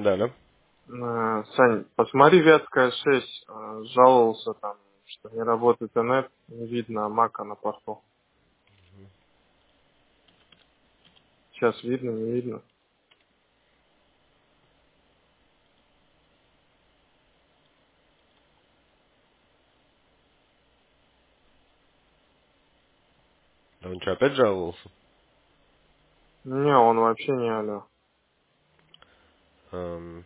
Да, да. Сань, посмотри, Вятская 6, жаловался там, что не работает интернет, не видно мака на порту. Сейчас видно, не видно. А он что, опять жаловался? Не, он вообще не алло. Эм,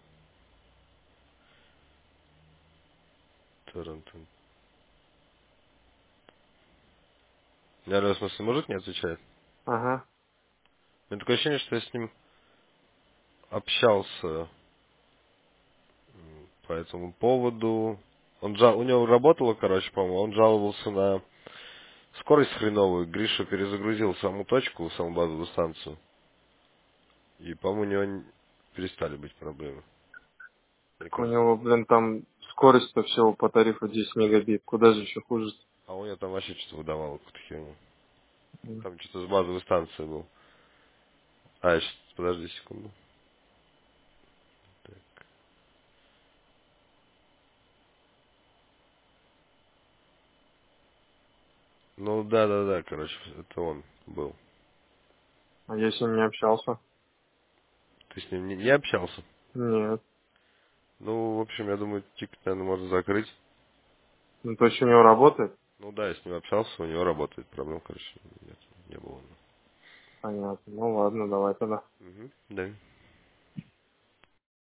тарантун. Алло, в смысле, мужик не отвечает? Ага. У меня такое ощущение, что я с ним общался по этому поводу. У него работало, короче, по-моему, он жаловался на скорость хреновую. Гриша перезагрузил саму точку, саму базовую станцию. И, по-моему, у него перестали быть проблемы. Мне Так у кажется. него, блин, там скорость-то всего по тарифу 10 мегабит. Куда же еще хуже? А у него там вообще что-то выдавало какую-то херню. Там что-то с базовой станции был. А, сейчас, подожди секунду. Так. Ну, да, короче, это он был. А я с ним не общался? Ты с ним не общался? Нет. Ну, в общем, я думаю, тикет, наверное, можно закрыть. Ну, то есть у него работает? Ну да, я с ним общался, у него работает. Проблем, короче, нет, не было. Понятно. Ну ладно, давай тогда. Угу. Да.